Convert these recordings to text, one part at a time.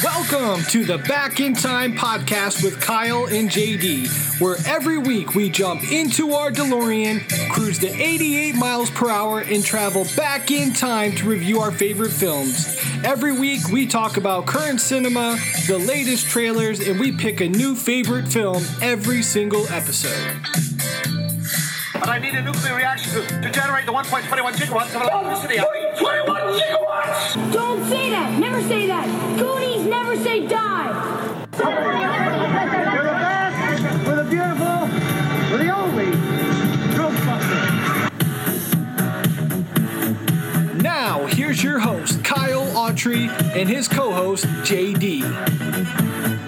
Welcome to the Back in Time podcast with Kyle and JD, where every week we jump into our DeLorean, cruise to 88 miles per hour, and travel back in time to review our favorite films. Every week we talk about current cinema, the latest trailers, and we pick a new favorite film every single episode. But I need a nuclear reaction to generate the 1.21 gigawatts of electricity. 21 gigawatts! Don't say that! Never say that! Goonies never say die! We're the best, we're the beautiful, we're the only Ghostbusters. Now, here's your host, Kyle Autry, and his co-host, JD.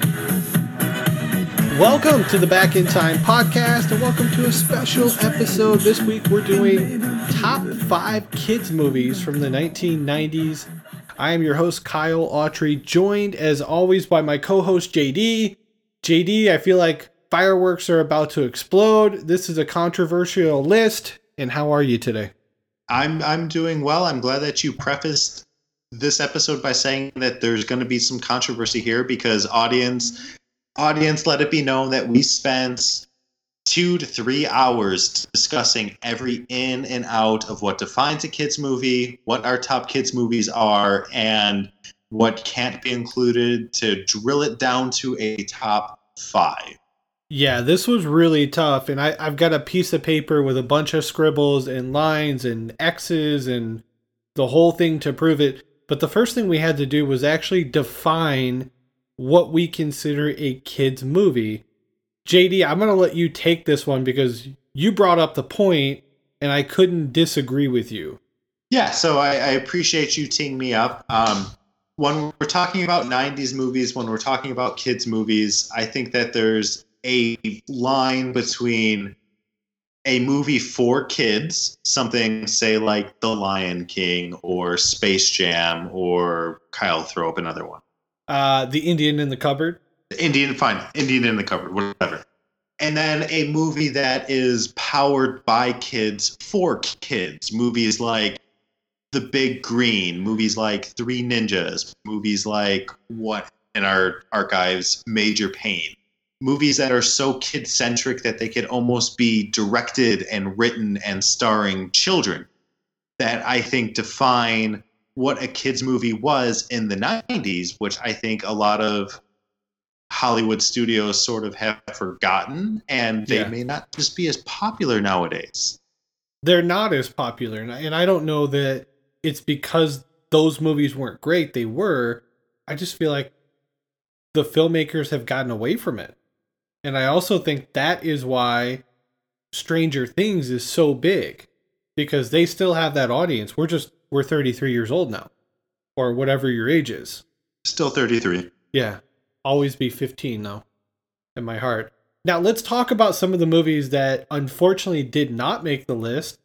Welcome to the Back in Time podcast, and welcome to a special episode. This week we're doing top 5 kids movies from the 1990s. I am your host, Kyle Autry, joined as always by my co-host, JD. JD, I feel like fireworks are about to explode. This is a controversial list, and how are you today? I'm doing well. I'm glad that you prefaced this episode by saying that there's going to be some controversy here, because audience, let it be known that we spent 2 to 3 hours discussing every in and out of what defines a kids movie, what our top kids movies are, and what can't be included, to drill it down to a top 5. Yeah, this was really tough, and I've got a piece of paper with a bunch of scribbles and lines and X's and the whole thing to prove it. But the first thing we had to do was actually define what we consider a kid's movie. JD, I'm going to let you take this one because you brought up the point and I couldn't disagree with you. Yeah, so I appreciate you teeing me up. When we're talking about 90s movies, when we're talking about kids movies, I think that there's a line between a movie for kids, something say like The Lion King or Space Jam, or Kyle, throw up another one. The Indian in the Cupboard. Indian in the Cupboard, whatever. And then a movie that is powered by kids for kids. Movies like The Big Green, movies like Three Ninjas, movies like what in our archives, Major Payne. Movies that are so kid-centric that they could almost be directed and written and starring children, that I think define what a kids movie was in the 90s, which I think a lot of Hollywood studios sort of have forgotten, and they may not just be as popular nowadays. They're not as popular, and I don't know that it's because those movies weren't great. They were. I just feel like the filmmakers have gotten away from it. And I also think that is why Stranger Things is so big, because they still have that audience. We're 33 years old now, or whatever your age is. Still 33. Yeah. Always be 15 though, in my heart. Now let's talk about some of the movies that unfortunately did not make the list,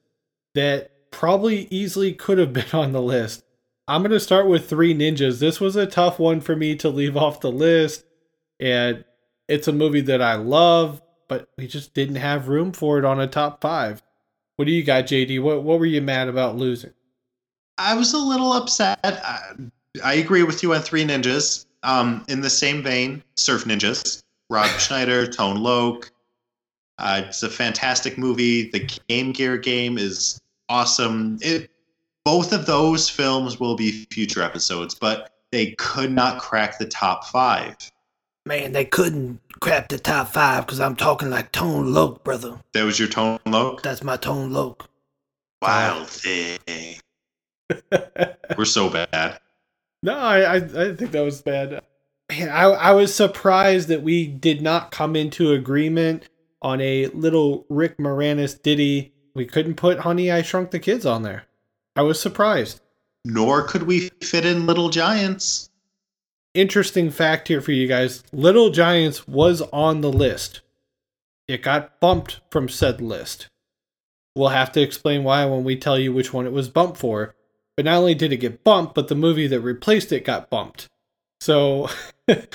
that probably easily could have been on the list. I'm going to start with Three Ninjas. This was a tough one for me to leave off the list, and it's a movie that I love, but we just didn't have room for it on a top 5. What do you got, JD? What were you mad about losing? I was a little upset. I agree with you on Three Ninjas. In the same vein, Surf Ninjas, Rob Schneider, Tone Loc. It's a fantastic movie. The Game Gear game is awesome. Both of those films will be future episodes, but they could not crack the top 5. Man, they couldn't crack the top 5 because I'm talking like Tone Loc, brother. That was your Tone Loc? That's my Tone Loc. Wild thing. We're so bad. No, I think that was bad. Man, I was surprised that we did not come into agreement on a little Rick Moranis ditty. We couldn't put Honey, I Shrunk the Kids on there. I was surprised. Nor could we fit in Little Giants. Interesting fact here for you guys. Little Giants was on the list. It got bumped from said list. We'll have to explain why when we tell you which one it was bumped for. But not only did it get bumped, but the movie that replaced it got bumped. So, like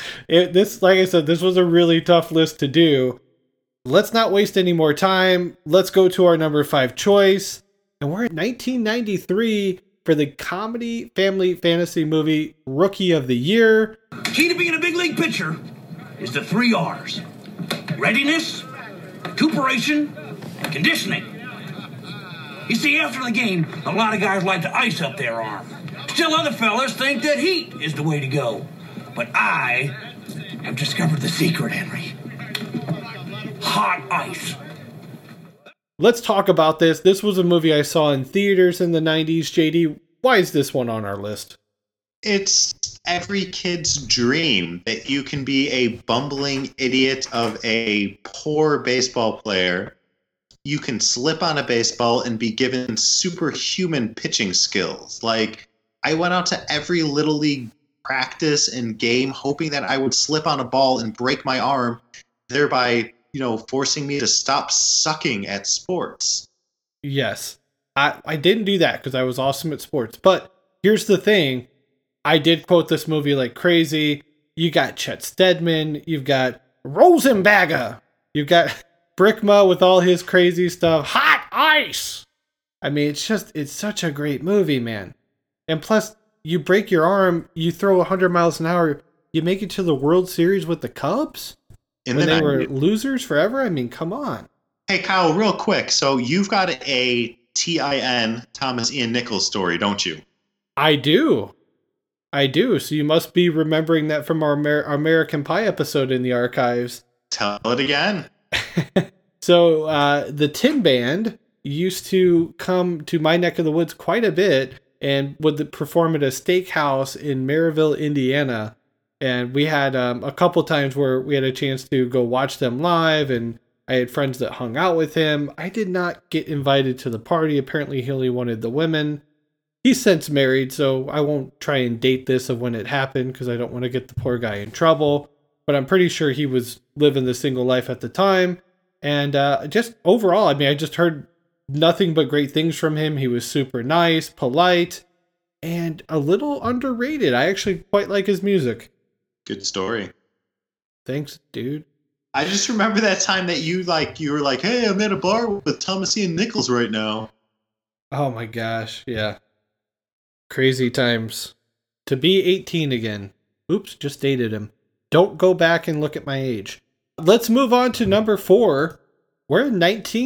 I said, this was a really tough list to do. Let's not waste any more time. Let's go to our number 5 choice. And we're in 1993 for the comedy family fantasy movie Rookie of the Year. Key to being a big league pitcher is the 3 R's. Readiness, recuperation, and conditioning. You see, after the game, a lot of guys like to ice up their arm. Still other fellas think that heat is the way to go. But I have discovered the secret, Henry. Hot ice. Let's talk about this. This was a movie I saw in theaters in the 90s. JD, why is this one on our list? It's every kid's dream that you can be a bumbling idiot of a poor baseball player. You can slip on a baseball and be given superhuman pitching skills. Like, I went out to every Little League practice and game hoping that I would slip on a ball and break my arm, thereby, forcing me to stop sucking at sports. Yes. I didn't do that because I was awesome at sports. But here's the thing. I did quote this movie like crazy. You got Chet Stedman. You've got Rosenbagger. You've got Brickma with all his crazy stuff. Hot ice! I mean, it's such a great movie, man. And plus, you break your arm, you throw 100 miles an hour, you make it to the World Series with the Cubs? When they were losers forever? I mean, come on. Hey, Kyle, real quick. So you've got a TIN, Thomas Ian Nichols story, don't you? I do. So you must be remembering that from our American Pie episode in the archives. Tell it again. So the Tin Band used to come to my neck of the woods quite a bit and would perform at a steakhouse in Maryville, Indiana. And we had a couple times where we had a chance to go watch them live, and I had friends that hung out with him. I did not get invited to the party. Apparently he only wanted the women. He's since married, so I won't try and date this of when it happened because I don't want to get the poor guy in trouble. But I'm pretty sure he was living the single life at the time. And just overall, I mean, I just heard nothing but great things from him. He was super nice, polite, and a little underrated. I actually quite like his music. Good story. Thanks, dude. I just remember that time that you were like, hey, I'm at a bar with Thomas Ian Nichols right now. Oh my gosh, yeah. Crazy times. To be 18 again. Oops, just dated him. Don't go back and look at my age. Let's move on to number 4. We're in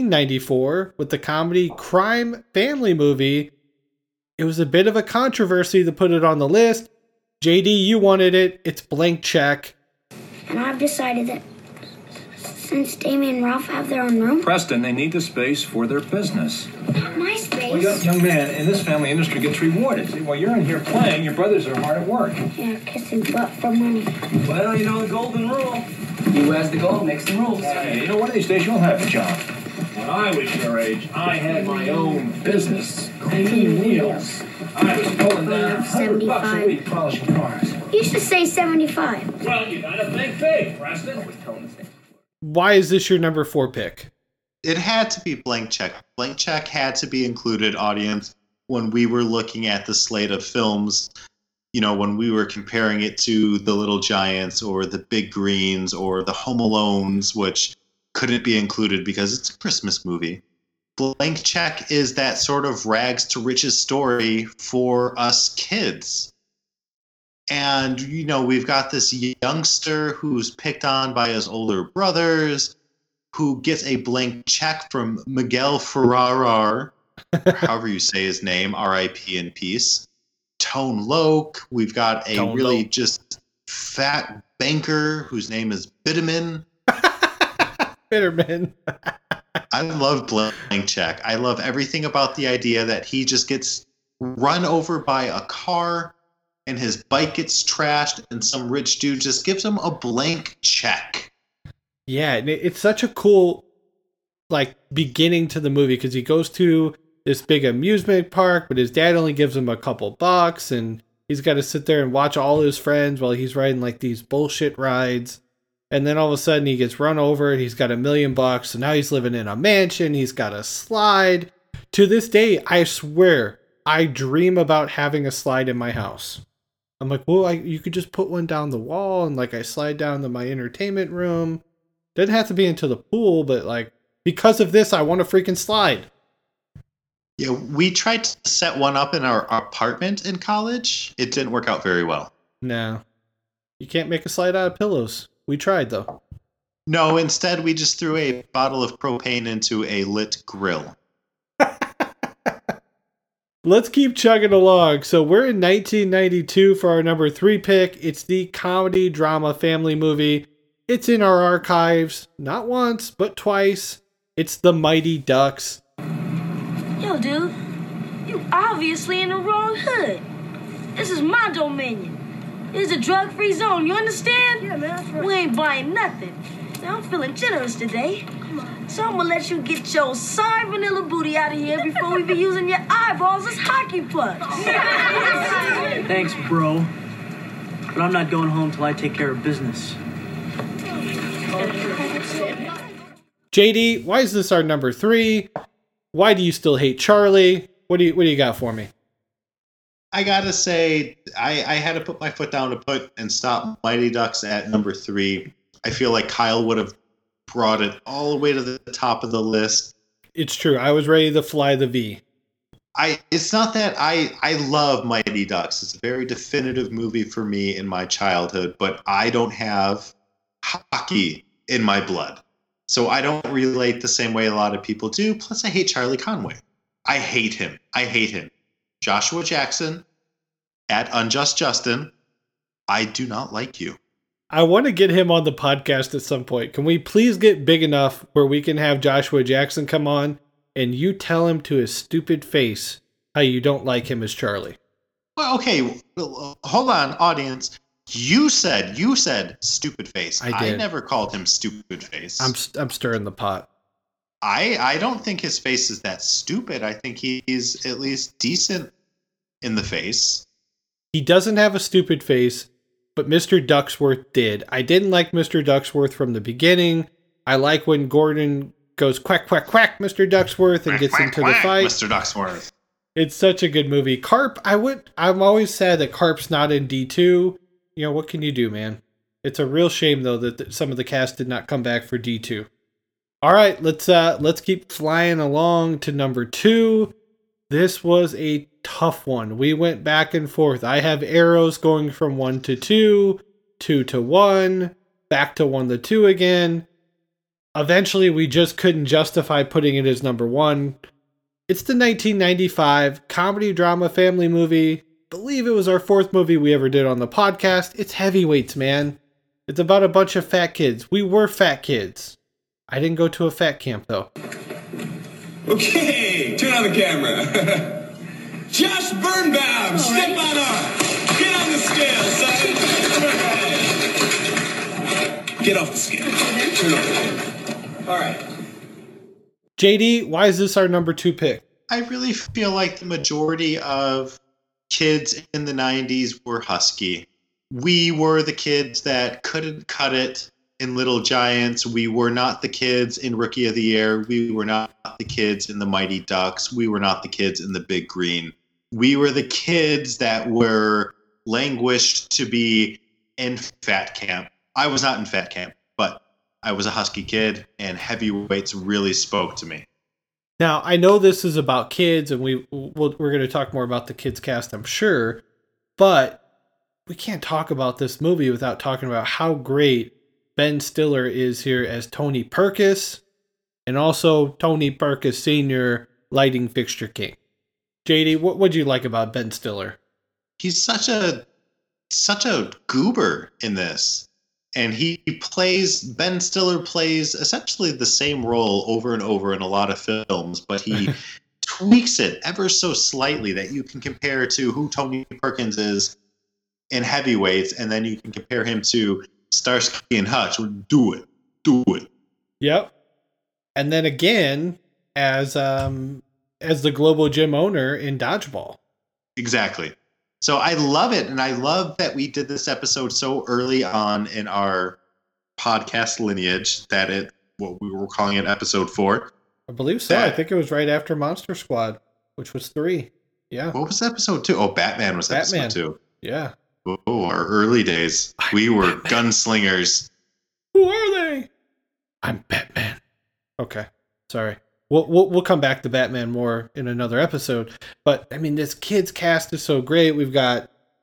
1994 with the comedy Crime Family Movie. It was a bit of a controversy to put it on the list. JD, you wanted it. It's Blank Check. And I've decided that since Damien and Ralph have their own room... Preston, they need the space for their business. My space? Well, young man, in this family industry gets rewarded. See, while you're in here playing, your brothers are hard at work. Yeah, kissing butt for money. Well, you know the golden rule. He who has the gold makes the rules. Hey, you know, one of these days you'll have a job. When I was your age, I had my own business. Clean wheels. I was pulling down $100 a week polishing cars. You should say 75. Well, you gotta think big, Preston. Why is this your number 4 pick? It had to be Blank Check. Blank Check had to be included, audience, when we were looking at the slate of films. You know, when we were comparing it to The Little Giants or The Big Greens or The Home Alones, which couldn't be included because it's a Christmas movie. Blank Check is that sort of rags to riches story for us kids. And, you know, we've got this youngster who's picked on by his older brothers, who gets a blank check from Miguel Ferrer, however you say his name, R.I.P. in peace. Tone Loc. We've got a really just fat banker whose name is Bitterman. Bitterman. I love Blank Check. I love everything about the idea that he just gets run over by a car and his bike gets trashed and some rich dude just gives him a blank check. Yeah, and it's such a cool beginning to the movie because he goes to this big amusement park, but his dad only gives him a couple bucks and he's got to sit there and watch all his friends while he's riding these bullshit rides. And then all of a sudden he gets run over and he's got $1 million. So now he's living in a mansion. He's got a slide. To this day, I swear, I dream about having a slide in my house. I'm like, well, you could just put one down the wall and I slide down to my entertainment room. Doesn't have to be into the pool, but because of this, I want a freaking slide. Yeah, we tried to set one up in our apartment in college. It didn't work out very well. No. You can't make a slide out of pillows. We tried, though. No, instead we just threw a bottle of propane into a lit grill. Let's keep chugging along. So we're in 1992 for our number 3 pick. It's the comedy drama family movie. It's in our archives, not once, but twice. It's The Mighty Ducks. Yo, dude, you obviously in the wrong hood. This is my dominion. This is a drug-free zone, you understand? Yeah, man, that's right. We ain't buying nothing. Now, I'm feeling generous today. So I'm gonna let you get your sorry vanilla booty out of here before we be using your eyeballs as hockey pucks. Thanks, bro. But I'm not going home till I take care of business. JD, why is this our number 3? Why do you still hate Charlie? What do you got for me? I gotta say, I had to put my foot down to put and stop Mighty Ducks at number 3. I feel like Kyle would have brought it all the way to the top of the list. It's true. I was ready to fly the V. It's not that I love Mighty Ducks. It's a very definitive movie for me in my childhood, but I don't have hockey in my blood. So I don't relate the same way a lot of people do. Plus, I hate Charlie Conway. I hate him. Joshua Jackson, at Unjust Justin, I do not like you. I want to get him on the podcast at some point. Can we please get big enough where we can have Joshua Jackson come on and you tell him to his stupid face how you don't like him as Charlie? Well, okay, hold on, audience. You said stupid face. I did. I never called him stupid face. I'm stirring the pot. I don't think his face is that stupid. I think he's at least decent in the face. He doesn't have a stupid face, but Mr. Ducksworth did. I didn't like Mr. Ducksworth from the beginning. I like when Gordon goes quack, quack, quack, Mr. Ducksworth, and gets into the fight. Mr. Ducksworth. It's such a good movie. Carp, I'm always sad that Carp's not in D2. You know, what can you do, man? It's a real shame, though, that some of the cast did not come back for D2. All right, let's keep flying along to number 2. This was a tough one. We went back and forth. I have arrows going from 1 to 2, 2 to 1, back to 1 to 2 again. Eventually, we just couldn't justify putting it as number 1. It's the 1995 comedy drama family movie. Believe it was our 4th movie we ever did on the podcast. It's Heavyweights, man. It's about a bunch of fat kids. We were fat kids. I didn't go to a fat camp, though. Okay, turn on the camera. Josh Birnbaum, step on up. Get on the scale, son. Get off the scale. Turn on the camera. All right. JD, why is this our number 2 pick? I really feel like the majority of kids in the 90s were husky. We were the kids that couldn't cut it in Little Giants. We were not the kids in Rookie of the Year. We were not the kids in the Mighty Ducks. We were not the kids in the Big Green. We were the kids that were languished to be in fat camp. I was not in fat camp, but I was a husky kid, and Heavyweights really spoke to me. Now, I know this is about kids, and we're going to talk more about the kids cast, I'm sure, but we can't talk about this movie without talking about how great Ben Stiller is here as Tony Perkis, and also Tony Perkis Sr., lighting fixture king. JD, what do you like about Ben Stiller? He's such a goober in this. And Ben Stiller plays essentially the same role over and over in a lot of films, but he tweaks it ever so slightly that you can compare to who Tony Perkins is in Heavyweights, and then you can compare him to Starsky and Hutch. Do it. Yep. And then again, as the global gym owner in Dodgeball. Exactly. So I love it, and I love that we did this episode so early on in our podcast lineage that we were calling it episode 4. I believe so. I think it was right after Monster Squad, which was 3. Yeah. What was episode 2? Oh, Batman was episode 2. Yeah. Oh, our early days. We were gunslingers. Who are they? I'm Batman. Okay. Sorry. We'll come back to Batman more in another episode. But, I mean, this kid's cast is so great. We've got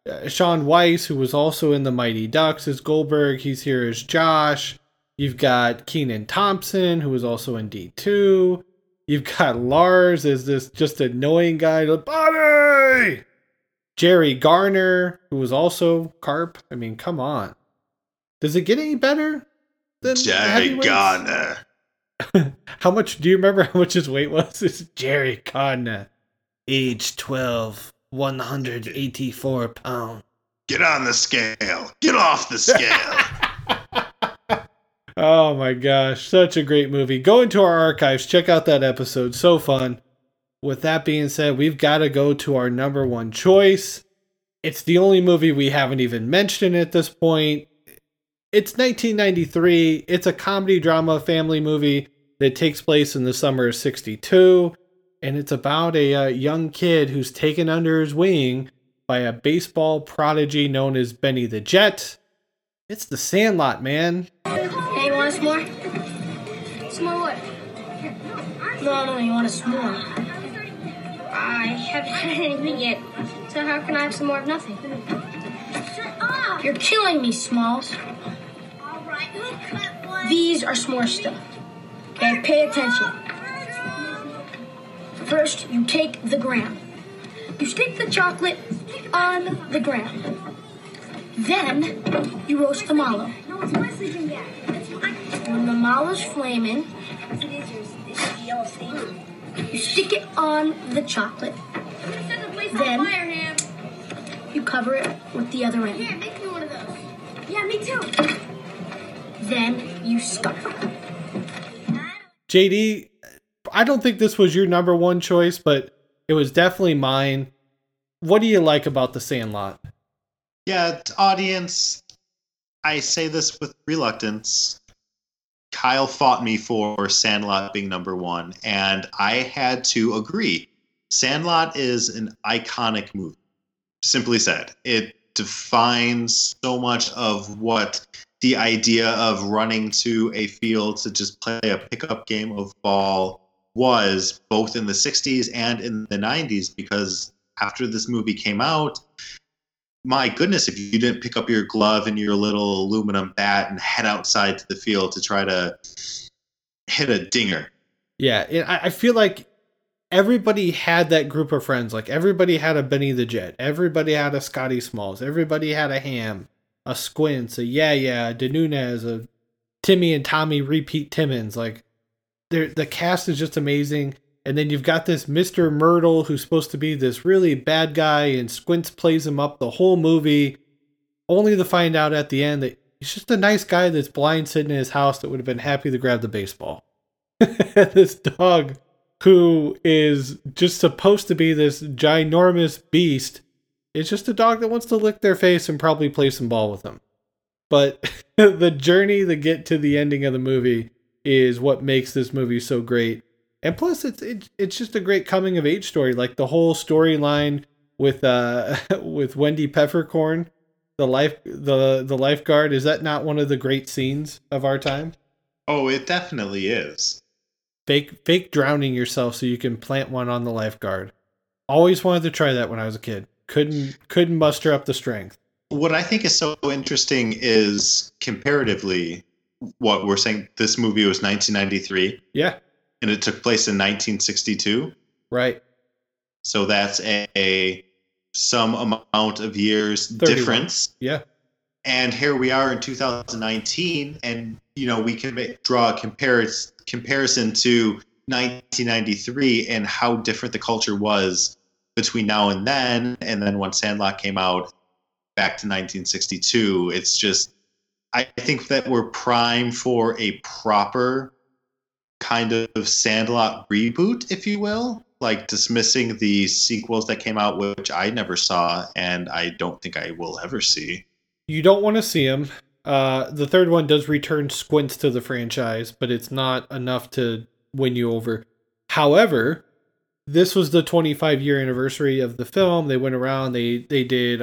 Sean Weiss, who was also in The Mighty Ducks, as Goldberg. He's here as Josh. You've got Kenan Thompson, who was also in D2. You've got Lars as this just annoying guy. Bobby! Jerry Garner, who was also Carp. I mean, come on. Does it get any better than Jerry Garner? How much, do you remember how much his weight was? It's Jerry Garner. Age 12, 184 pounds. Get on the scale. Get off the scale. Oh my gosh, such a great movie. Go into our archives, check out that episode. So fun. With that being said, we've got to go to our number one choice. It's the only movie we haven't even mentioned at this point. It's 1993. It's a comedy drama family movie that takes place in the summer of 62. And it's about a young kid who's taken under his wing by a baseball prodigy known as Benny the Jet. It's The Sandlot, man. Hey, you want a s'more? S'more what? No, you want a s'more? I haven't had anything yet, so how can I have some more of nothing? Shut up! You're killing me, Smalls. These are s'more stuff. Okay, pay attention. First, you take the ground. You stick the chocolate on the ground. Then, you roast the mallow. When the mallow's flaming, you stick it on the chocolate. Then, you cover it with the other end. Here, make me one of those. Yeah, me too. Then, you stuff. JD, I don't think this was your number one choice, but it was definitely mine. What do you like about The Sandlot? Yeah, audience, I say this with reluctance. Kyle fought me for Sandlot being number one, and I had to agree. Sandlot is an iconic movie. Simply said, it defines so much of what the idea of running to a field to just play a pickup game of ball was, both in the 60s and in the 90s, because after this movie came out, my goodness, if you didn't pick up your glove and your little aluminum bat and head outside to the field to try to hit a dinger. Yeah, I feel like everybody had that group of friends. Like, everybody had a Benny the Jet. Everybody had a Scotty Smalls. Everybody had a Ham, a Squints, a Yeah, a DeNunez, a Timmy and Tommy repeat Timmons. Like, the cast is just amazing. And then you've got this Mr. Myrtle who's supposed to be this really bad guy, and Squints plays him up the whole movie, only to find out at the end that he's just a nice guy that's blind sitting in his house that would have been happy to grab the baseball. This dog who is just supposed to be this ginormous beast is just a dog that wants to lick their face and probably play some ball with them. But the journey to get to the ending of the movie is what makes this movie so great. And plus, it's just a great coming of age story. Like, the whole storyline with Wendy Peppercorn, the lifeguard. Is that not one of the great scenes of our time? Oh, it definitely is. Fake drowning yourself so you can plant one on the lifeguard. Always wanted to try that when I was a kid. Couldn't muster up the strength. What I think is so interesting is, comparatively, what we're saying. This movie was 1993. Yeah. And it took place in 1962. Right. So that's a some amount of years 31. Difference. Yeah. And here we are in 2019, and we can draw a comparison to 1993 and how different the culture was between now and then when Sandlot came out back to 1962. It's just, I think that we're primed for a proper kind of Sandlot reboot, if you will, like dismissing the sequels that came out, which I never saw, and I don't think I will ever see. You don't want to see them. The third one does return Squints to the franchise, but it's not enough to win you over. However, this was the 25-year anniversary of the film. They went around, they did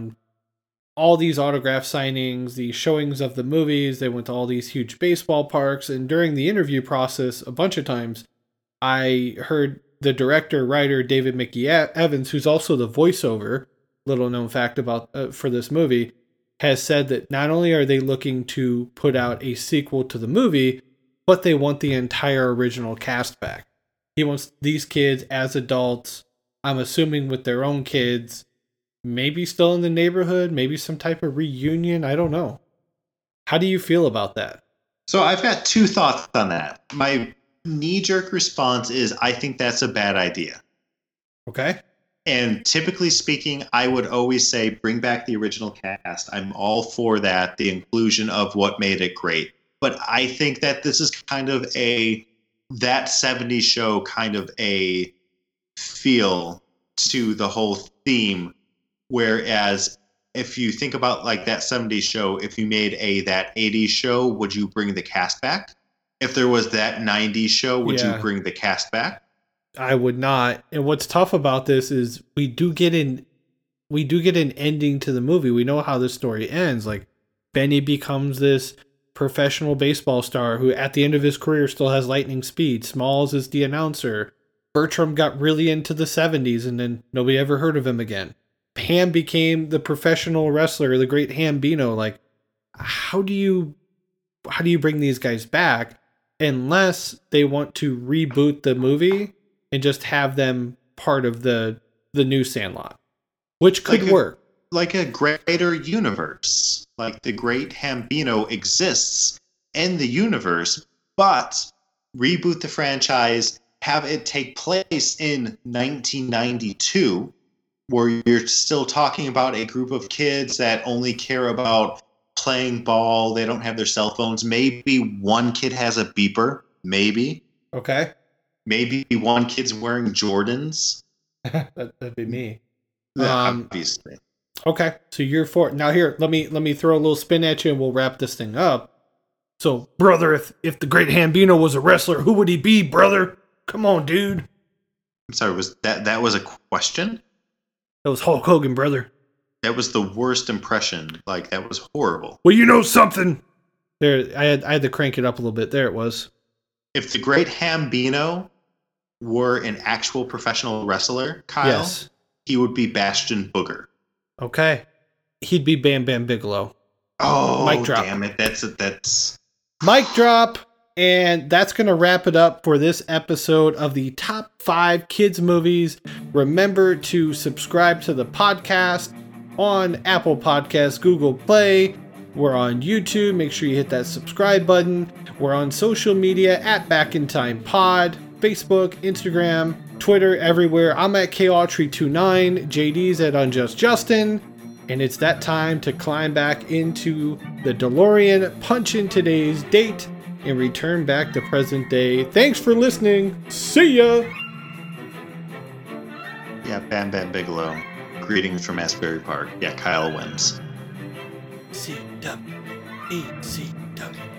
all these autograph signings, the showings of the movies. They went to all these huge baseball parks. And during the interview process, a bunch of times, I heard the director, writer, David Mickey Evans, who's also the voiceover little known fact about for this movie, has said that not only are they looking to put out a sequel to the movie, but they want the entire original cast back. He wants these kids as adults, I'm assuming with their own kids, maybe still in the neighborhood, maybe some type of reunion, I don't know. How do you feel about that? So I've got two thoughts on that. My knee-jerk response is I think that's a bad idea. Okay. And typically speaking, I would always say bring back the original cast. I'm all for that, the inclusion of what made it great. But I think that this is kind of that 70s show kind of a feel to the whole theme. Whereas if you think about like that 70s show, if you made that 80s show, would you bring the cast back? If there was that 90s show, would you bring the cast back? I would not. And what's tough about this is we do get an ending to the movie. We know how the story ends. Like Benny becomes this professional baseball star who at the end of his career still has lightning speed. Smalls is the announcer. Bertram got really into the 70s and then nobody ever heard of him again. Ham became the professional wrestler, the great Hambino. Like, how do you bring these guys back unless they want to reboot the movie and just have them part of the new Sandlot, which could work. Like a greater universe. Like the great Hambino exists in the universe, but reboot the franchise, have it take place in 1992, where you're still talking about a group of kids that only care about playing ball. They don't have their cell phones. Maybe one kid has a beeper. Maybe. Okay. Maybe one kid's wearing Jordans. That'd be me. Obviously. Okay, so you're for now. Here, let me throw a little spin at you, and we'll wrap this thing up. So, brother, if the great Hambino was a wrestler, who would he be, brother? Come on, dude. I'm sorry. Was that was a question? That was Hulk Hogan, brother. That was the worst impression. Like that was horrible. Well, you know something. There, I had to crank it up a little bit. There it was. If the great Hambino were an actual professional wrestler, Kyle, yes, he would be Bastion Booger. Okay. He'd be Bam Bam Bigelow. Oh, mic drop. Damn it. That's mic drop. And that's going to wrap it up for this episode of the top 5 kids movies. Remember to subscribe to the podcast on Apple Podcasts, Google Play. We're on YouTube. Make sure you hit that subscribe button. We're on social media at Back in Time Pod, Facebook, Instagram, Twitter, everywhere. I'm at KAutry29. JD's at Unjust Justin. And it's that time to climb back into the DeLorean, punch in today's date, and return back to present day. Thanks for listening. See ya! Yeah, Bam Bam Bigelow. Greetings from Asbury Park. Yeah, Kyle wins. CW. ECW.